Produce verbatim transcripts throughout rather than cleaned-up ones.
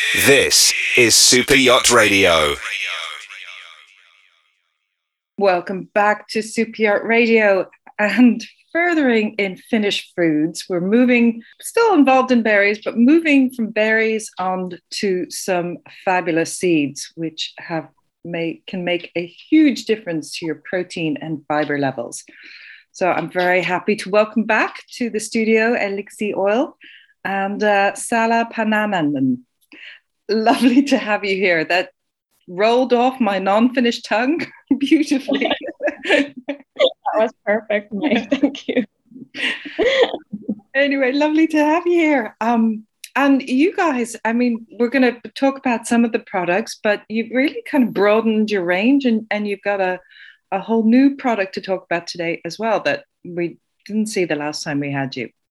This is Super Yacht Radio. Welcome back to Super Yacht Radio. And furthering in Finnish foods, we're moving, still involved in berries, but moving from berries on to some fabulous seeds, which have may, can make a huge difference to your protein and fiber levels. So I'm very happy to welcome back to the studio Elixi Oil and uh, Salla Pannanen. Lovely to have you here. That rolled off my non-Finnish tongue beautifully. That was perfect, mate. Thank you. Anyway, lovely to have you here. Um, and you guys, I mean, we're going to talk about some of the products, but you've really kind of broadened your range, and, and you've got a, a whole new product to talk about today as well that we didn't see the last time we had you.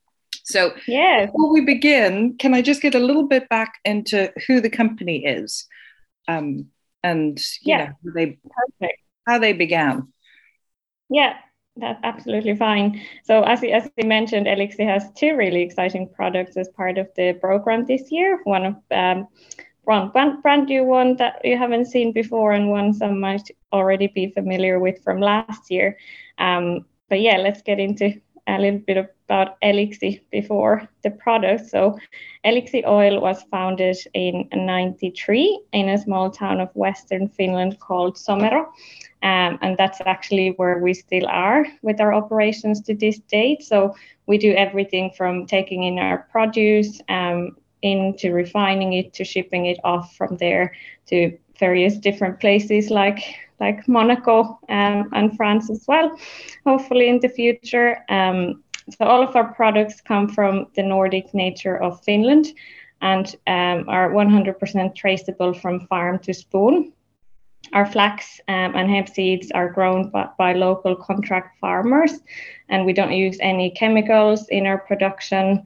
So yes. Before we begin, can I just get a little bit back into who the company is um, and you yeah. know, how they, perfect. how they began? Yeah, that's absolutely fine. So as, as you mentioned, Elixi has two really exciting products as part of the program this year. One of um, one, one brand new one that you haven't seen before, and one some might already be familiar with from last year. Um, but yeah, let's get into a little bit about Elixi before the product. So Elixi Oil was founded in ninety-three in a small town of Western Finland called Somero. Um, and that's actually where we still are with our operations to this date. So we do everything from taking in our produce um, into refining it to shipping it off from there to various different places like like Monaco um, and France as well, hopefully in the future. Um, so all of our products come from the Nordic nature of Finland and um, are one hundred percent traceable from farm to spoon. Our flax um, and hemp seeds are grown by, by local contract farmers, and we don't use any chemicals in our production.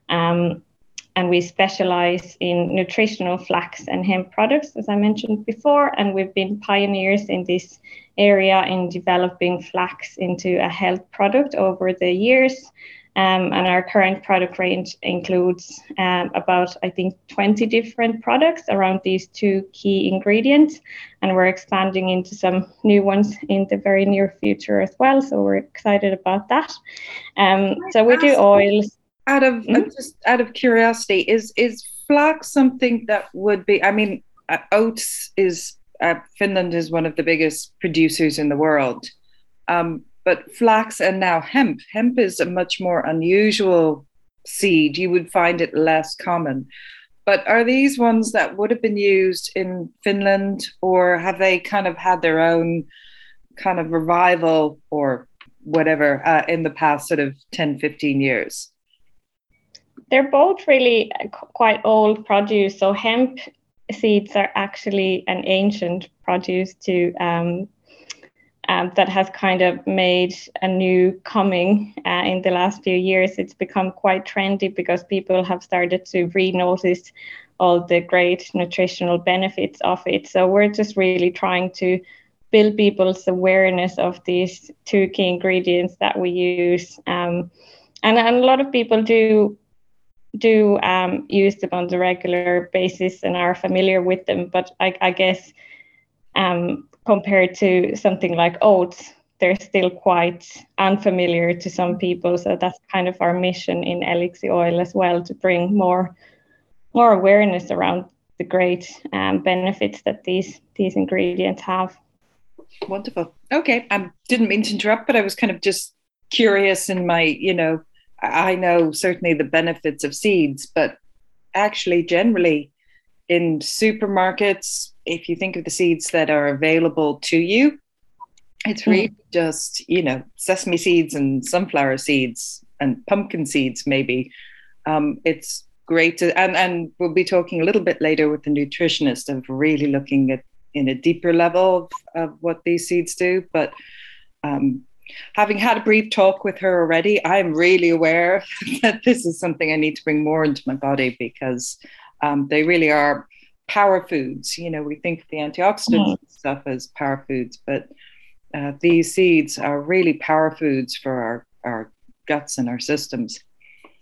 Um, And we specialize in nutritional flax and hemp products, as I mentioned before. And we've been pioneers in this area in developing flax into a health product over the years. Um, and our current product range includes um, about, I think, twenty different products around these two key ingredients. And we're expanding into some new ones in the very near future as well. So we're excited about that. Um, so we do oils. Out of mm-hmm. uh, just out of curiosity, is is flax something that would be? I mean, uh, oats is uh, Finland is one of the biggest producers in the world, um, but flax and now hemp. Hemp is a much more unusual seed. You would find it less common. But are these ones that would have been used in Finland, or have they kind of had their own kind of revival or whatever uh, in the past sort of ten, fifteen years? They're both really quite old produce. So hemp seeds are actually an ancient produce to um, um, that has kind of made a new coming uh, in the last few years. It's become quite trendy because people have started to re-notice all the great nutritional benefits of it. So we're just really trying to build people's awareness of these two key ingredients that we use. Um, and, and a lot of people do do um, use them on the regular basis and are familiar with them. But I, I guess um, compared to something like oats, they're still quite unfamiliar to some people. So that's kind of our mission in Elixi Oil as well, to bring more more awareness around the great um, benefits that these these ingredients have. Wonderful. Okay, I didn't mean to interrupt, but I was kind of just curious in my, you know, I know certainly the benefits of seeds, but actually generally in supermarkets, if you think of the seeds that are available to you, it's really mm. just, you know, sesame seeds and sunflower seeds and pumpkin seeds, maybe. Um, it's great to, and, and we'll be talking a little bit later with the nutritionist of really looking at in a deeper level of, of what these seeds do. But um, having had a brief talk with her already, I'm really aware that this is something I need to bring more into my body, because um, they really are power foods. You know, we think of the antioxidants mm. stuff as power foods, but uh, these seeds are really power foods for our, our guts and our systems.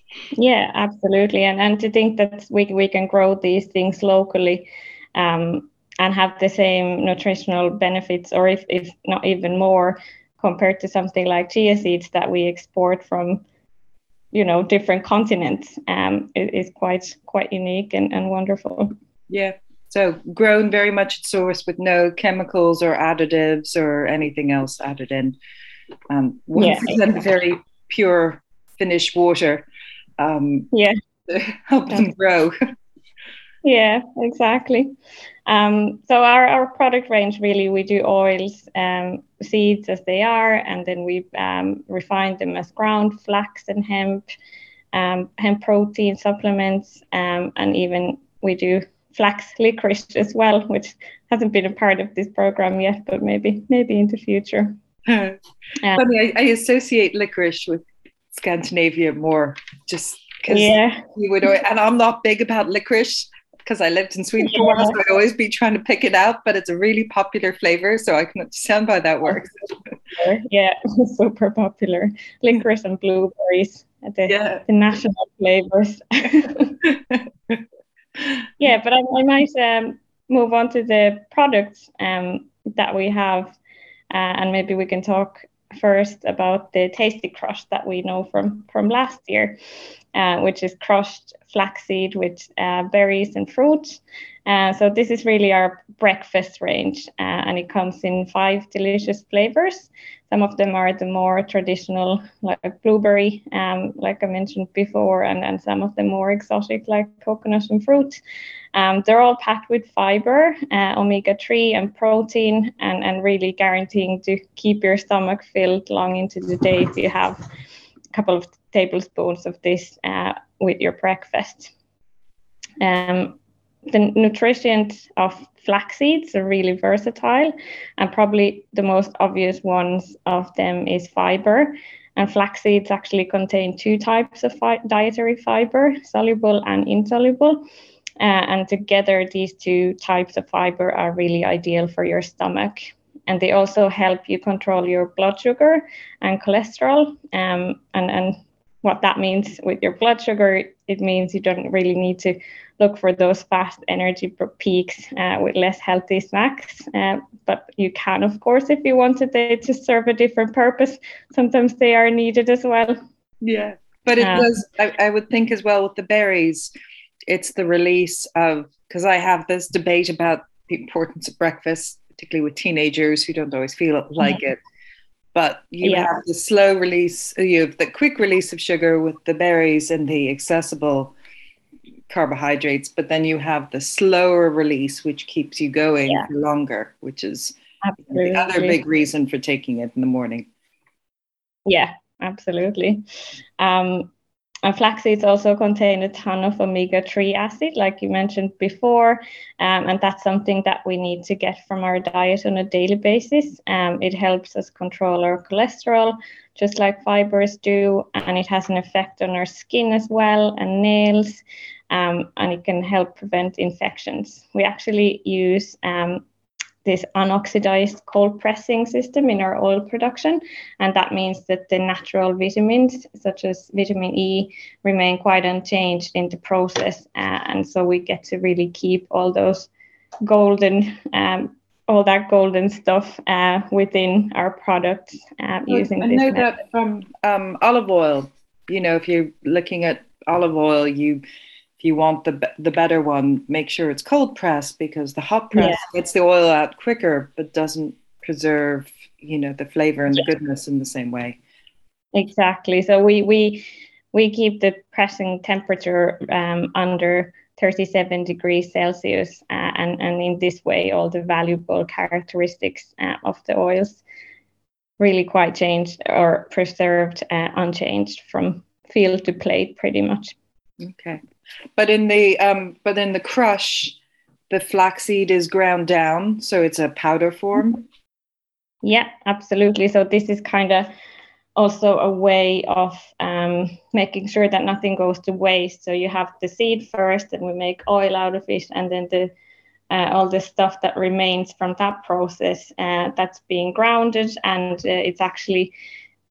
Yeah, absolutely. And and to think that we we can grow these things locally um, and have the same nutritional benefits, or if, if not even more, compared to something like chia seeds that we export from, you know, different continents, um, is, is quite quite unique and, and wonderful. Yeah. So grown very much at source with no chemicals or additives or anything else added in. Um, one hundred percent yeah, very pure Finnish water. Um, yeah. To help them grow. Yeah, exactly. Um, so our, our product range, really, we do oils, um, seeds as they are, and then we um, refine them as ground flax and hemp, um, hemp protein supplements, um, and even we do flax licorice as well, which hasn't been a part of this program yet, but maybe maybe in the future. um, Funny, I, I associate licorice with Scandinavia more, just because yeah. you would, and I'm not big about licorice because I lived in Sweden for a while, so I'd always be trying to pick it out, but it's a really popular flavor, so I can understand why that works. Yeah, super popular. Licorice and blueberries, the, yeah. the national flavors. Yeah, but I, I might um, move on to the products um, that we have, uh, and maybe we can talk first about the Tasty Crush that we know from, from last year. Uh, which is crushed flaxseed with uh, berries and fruit. Uh, so this is really our breakfast range, uh, and it comes in five delicious flavors. Some of them are the more traditional, like blueberry, um, like I mentioned before, and, and some of them more exotic, like coconut and fruit. Um, they're all packed with fiber, uh, omega three and protein, and, and really guaranteeing to keep your stomach filled long into the day if you have a couple of tablespoons of this uh, with your breakfast. Um, the nutrients of flax seeds are really versatile, and probably the most obvious ones of them is fiber. And flax seeds actually contain two types of fi- dietary fiber, soluble and insoluble. Uh, and together, these two types of fiber are really ideal for your stomach. And they also help you control your blood sugar and cholesterol. Um, and, and what that means with your blood sugar, it means you don't really need to look for those fast energy peaks uh, with less healthy snacks. Uh, but you can, of course, if you wanted it to serve a different purpose. Sometimes they are needed as well. Yeah, but it uh, does, I, I would think as well with the berries, it's the release of, because I have this debate about the importance of breakfast, particularly with teenagers who don't always feel like yeah. it. But you yeah. have the slow release, you have the quick release of sugar with the berries and the accessible carbohydrates, but then you have the slower release, which keeps you going yeah. for longer, which is absolutely. The other big reason for taking it in the morning. Yeah, absolutely. Um, and flax seeds also contain a ton of omega three acid, like you mentioned before, um, and that's something that we need to get from our diet on a daily basis. Um, it helps us control our cholesterol, just like fibers do, and it has an effect on our skin as well and nails, um, and it can help prevent infections. We actually use um, this unoxidized cold pressing system in our oil production. And that means that the natural vitamins, such as vitamin E, remain quite unchanged in the process. Uh, and so we get to really keep all those golden, um, all that golden stuff uh, within our products uh, using I this know method. that from um, olive oil. You know, if you're looking at olive oil, you if you want the the better one, make sure it's cold pressed, because the hot press yeah. gets the oil out quicker, but doesn't preserve, you know, the flavor and the yeah. goodness in the same way. Exactly. So we we we keep the pressing temperature um, under thirty-seven degrees Celsius, uh, and and in this way, all the valuable characteristics uh, of the oils really quite changed or preserved uh, unchanged from field to plate, pretty much. Okay. But in the um, but in the crush, the flaxseed is ground down, so it's a powder form. Yeah, absolutely. So this is kind of also a way of um, making sure that nothing goes to waste. So you have the seed first, and we make oil out of it, and then the uh, all the stuff that remains from that process uh, that's being grounded, and uh, it's actually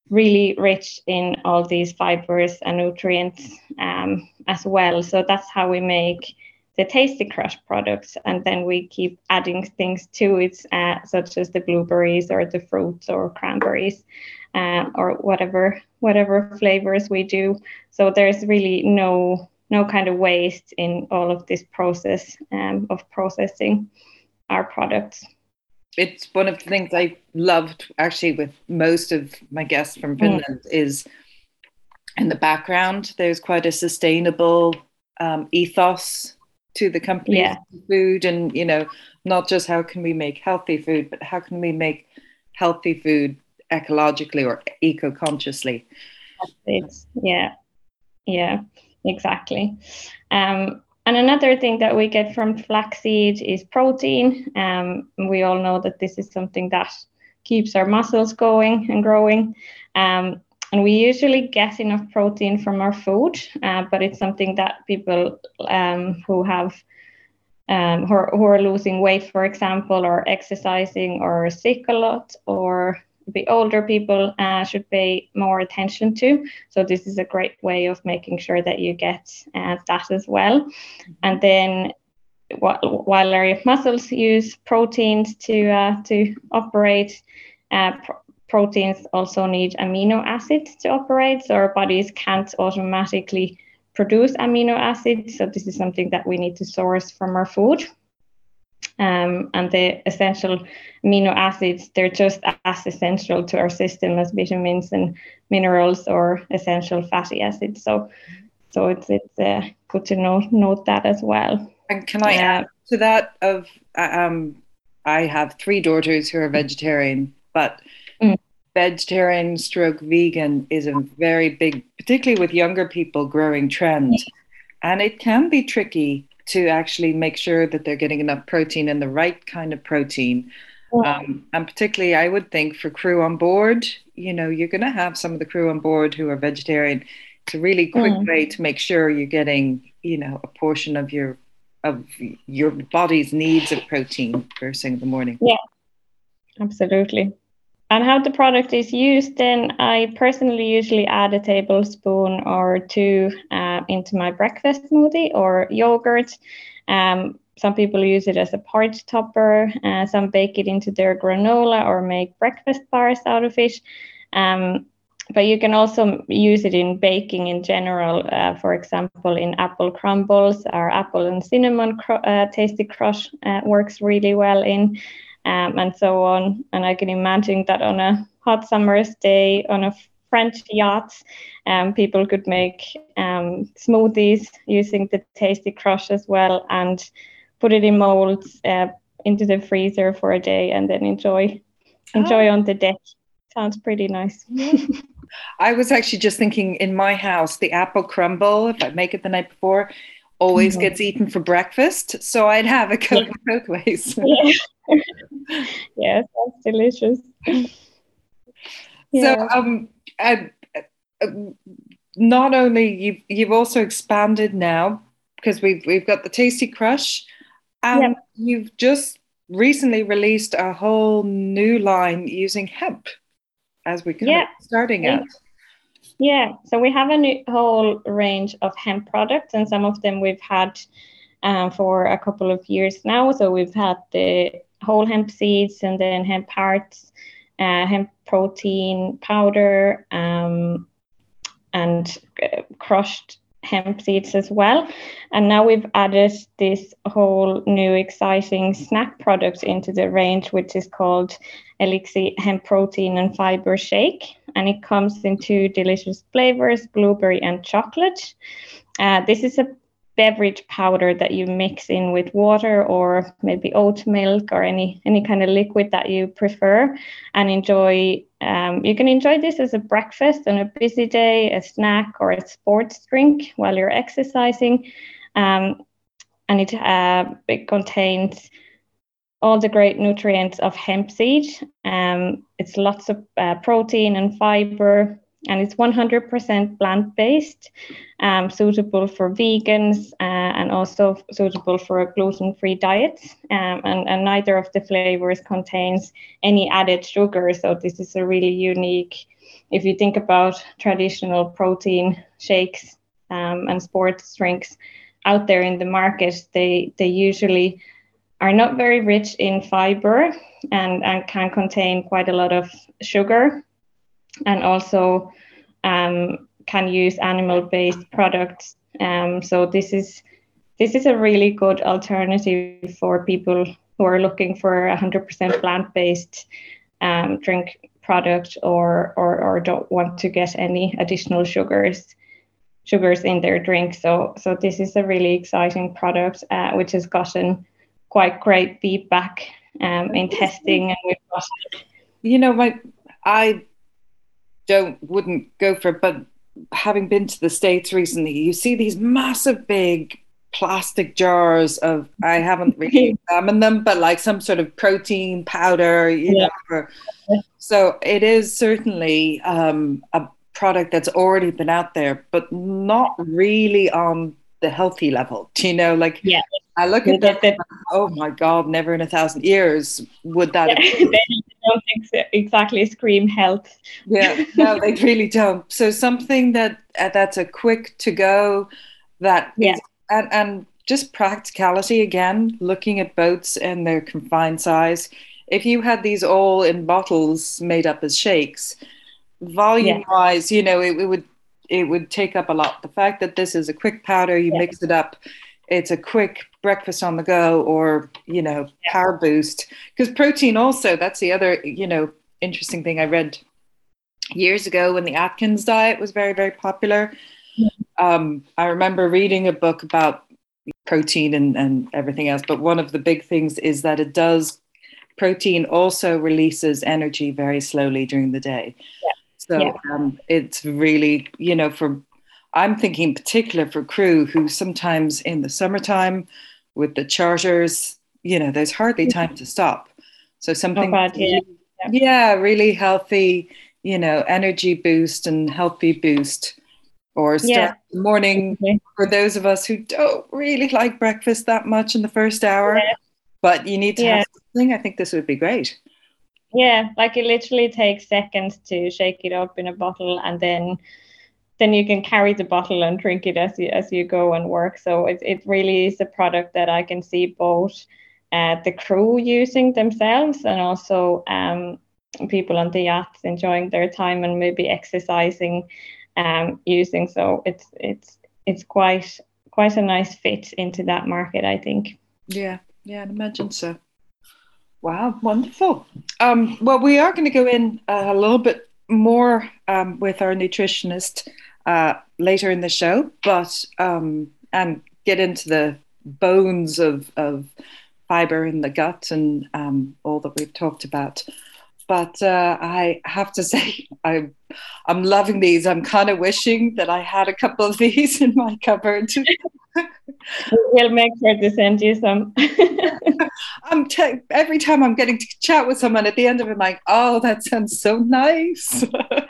really rich in all these fibers and nutrients um, as well. So that's how we make the Tasty Crush products, and then we keep adding things to it, uh, such as the blueberries or the fruits or cranberries, uh, or whatever whatever flavors we do. So there's really no no kind of waste in all of this process um, of processing our products. It's one of the things I loved actually with most of my guests from Finland mm. is in the background, there's quite a sustainable um, ethos to the company's yeah. food, and, you know, not just how can we make healthy food, but how can we make healthy food ecologically or eco-consciously. It's, yeah, yeah, exactly. Um, And another thing that we get from flaxseed is protein. Um, we all know that this is something that keeps our muscles going and growing. Um, and we usually get enough protein from our food, uh, but it's something that people um, who have um, who, are, who are losing weight, for example, or exercising or sick a lot, or the older people uh, should pay more attention to. So this is a great way of making sure that you get uh, that as well. And then wh- while our muscles use proteins to uh, to operate, uh, pr- proteins also need amino acids to operate. So our bodies can't automatically produce amino acids. So this is something that we need to source from our food. Um, and the essential amino acids, they're just as essential to our system as vitamins and minerals or essential fatty acids. So, so it's it's uh, good to note note that as well. And can I uh, add to that? Of um, I have three daughters who are vegetarian, but mm. vegetarian stroke vegan is a very big, particularly with younger people, growing trend, and it can be tricky to actually make sure that they're getting enough protein and the right kind of protein. Um, and particularly, I would think for crew on board, you know, you're going to have some of the crew on board who are vegetarian. It's a really quick mm. way to make sure you're getting, you know, a portion of your of your body's needs of protein first thing in the morning. Yeah, absolutely. And how the product is used, then I personally usually add a tablespoon or two uh, into my breakfast smoothie or yogurt. Um, some people use it as a porridge topper. Uh, some bake it into their granola or make breakfast bars out of it. Um, but you can also use it in baking in general. Uh, for example, in apple crumbles or apple and cinnamon cr- uh, tasty crush uh, works really well in. Um, and so on. And I can imagine that on a hot summer's day on a French yacht, um, people could make um, smoothies using the Tasty Crush as well and put it in molds uh, into the freezer for a day and then enjoy enjoy oh. on the deck. Sounds pretty nice. Yeah. I was actually just thinking in my house, the apple crumble, if I make it the night before, always mm-hmm. gets eaten for breakfast. So I'd have a Coke yeah. both ways. Yeah. Yes, that's delicious. Yeah. So, um, uh, uh, not only you've you've also expanded now because we've we've got the Tasty Crush, and yep. you've just recently released a whole new line using hemp, as we kind yeah. of starting out. Yeah, so we have a new whole range of hemp products, and some of them we've had um, for a couple of years now. So we've had the whole hemp seeds and then hemp hearts, uh, hemp protein powder, um, and uh, crushed hemp seeds as well. And now we've added this whole new exciting snack product into the range, which is called Elixi Hemp Protein and Fiber Shake. And it comes in two delicious flavors, blueberry and chocolate. Uh, this is a beverage powder that you mix in with water or maybe oat milk or any any kind of liquid that you prefer and enjoy. Um, you can enjoy this as a breakfast on a busy day, a snack or a sports drink while you're exercising. Um, and it, uh, it contains all the great nutrients of hemp seed. Um, it's lots of uh, protein and fiber, and it's one hundred percent plant-based, um, suitable for vegans uh, and also suitable for a gluten-free diet. Um, and, and neither of the flavors contains any added sugar. So this is a really unique if you think about traditional protein shakes um, and sports drinks out there in the market, they they usually are not very rich in fiber and, and can contain quite a lot of sugar, and also um, can use animal-based products. Um, so this is this is a really good alternative for people who are looking for a one hundred percent plant-based um, drink product, or, or or don't want to get any additional sugars sugars in their drink. So so this is a really exciting product, uh, which has gotten quite great feedback um, in testing, and we've got. You know, my I don't wouldn't go for it, but having been to the States recently, you see these massive big plastic jars of, I haven't really examined them, but like some sort of protein powder, you yeah. know. For, so it is certainly um, a product that's already been out there, but not really on the healthy level. Do you know, like yeah. I look at that, that, oh my God, never in a thousand years would that yeah, have been. They don't ex- exactly scream health. Yeah, no, they really don't. So something that uh, that's a quick to go, that yeah. is, and, and just practicality again, looking at boats and their confined size. If you had these all in bottles made up as shakes, volume yeah. wise, you know, it, it would it would take up a lot. The fact that this is a quick powder, you yeah. mix it up, it's a quick breakfast on the go, or, you know, yeah. power boost. Because protein also, that's the other, you know, interesting thing I read years ago when the Atkins diet was very, very popular. Yeah. Um, I remember reading a book about protein and, and everything else, but one of the big things is that it does, protein also releases energy very slowly during the day. Yeah. So yeah. Um, it's really, you know, for, I'm thinking in particular for crew who sometimes in the summertime with the charters, you know, there's hardly time to stop. So something, oh, God, yeah. yeah. yeah, really healthy, you know, energy boost and healthy boost, or start yeah. the morning okay. for those of us who don't really like breakfast that much in the first hour, yeah. but you need to yeah. have something. I think this would be great. Yeah, like it literally takes seconds to shake it up in a bottle, and then then you can carry the bottle and drink it as you as you go and work. So it it really is a product that I can see both uh, the crew using themselves, and also um, people on the yachts enjoying their time and maybe exercising um, using. So it's it's it's quite quite a nice fit into that market, I think. Yeah, yeah, I'd imagine so. Wow, wonderful. Um, well, we are going to go in uh, a little bit more um, with our nutritionist uh, later in the show, but um, and get into the bones of, of fiber in the gut and um, all that we've talked about. But uh, I have to say, I'm, I'm loving these. I'm kind of wishing that I had a couple of these in my cupboard. We'll make sure to send you some. I'm te- every time I'm getting to chat with someone, at the end of it, I'm like, oh, that sounds so nice.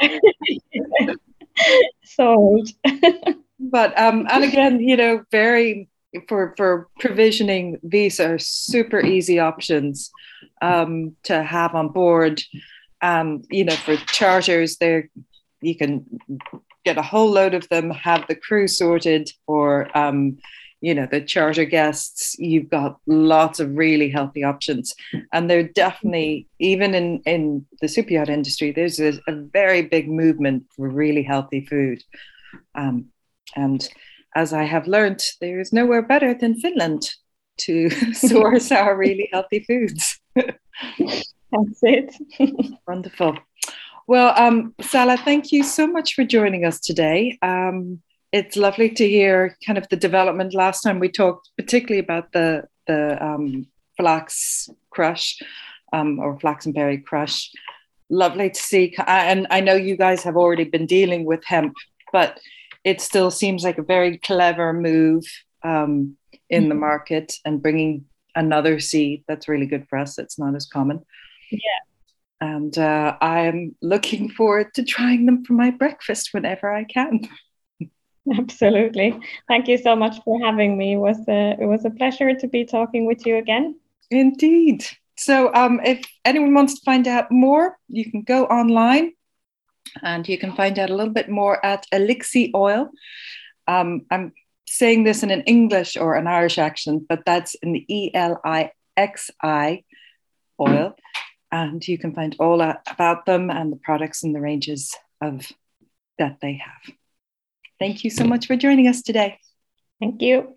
Sold. But um, and again, you know, very for for provisioning, these are super easy options um, to have on board. Um, you know, for charters, there you can get a whole load of them, have the crew sorted, or um, you know, the charter guests. You've got lots of really healthy options, and they're definitely, even in in the super yacht industry, there's a, a very big movement for really healthy food. Um, and as I have learned, there is nowhere better than Finland to source our really healthy foods. That's it. Wonderful. Well, um, Sala, thank you so much for joining us today. Um, it's lovely to hear kind of the development. Last time we talked particularly about the, the um, flax crush um, or flax and berry crush. Lovely to see. And I know you guys have already been dealing with hemp, but it still seems like a very clever move um, in mm-hmm. the market, and bringing another seed that's really good for us. It's not as common. Yeah. And uh, I'm looking forward to trying them for my breakfast whenever I can. Absolutely. Thank you so much for having me. It was a, it was a pleasure to be talking with you again. Indeed. So um, if anyone wants to find out more, you can go online And you can find out a little bit more at Elixi Oil. Um, I'm saying this in an English or an Irish accent, but that's an E L I X I oil. And you can find all about them and the products and the ranges of that they have. Thank you so much for joining us today. Thank you.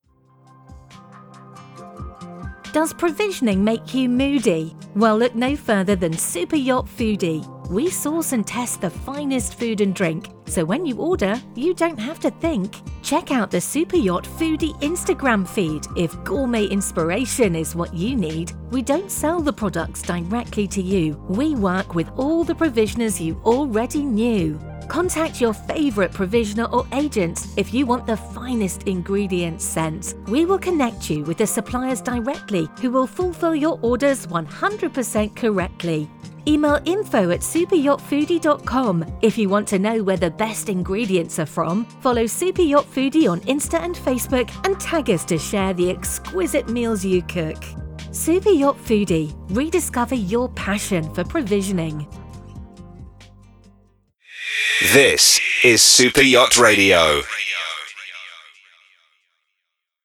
Does provisioning make you moody? Well, look no further than Super Yacht Foodie. We source and test the finest food and drink, so when you order, you don't have to think. Check out the Super Yacht Foodie Instagram feed if gourmet inspiration is what you need. We don't sell the products directly to you. We work with all the provisioners you already knew. Contact your favourite provisioner or agent if you want the finest ingredients sent. We will connect you with the suppliers directly who will fulfil your orders one hundred percent correctly. Email info at super yacht foodie dot com if you want to know where the best ingredients are from. Follow Super Yacht Foodie on Insta and Facebook and tag us to share the exquisite meals you cook. Super Yacht Foodie. Rediscover your passion for provisioning. This is Super Yacht Radio.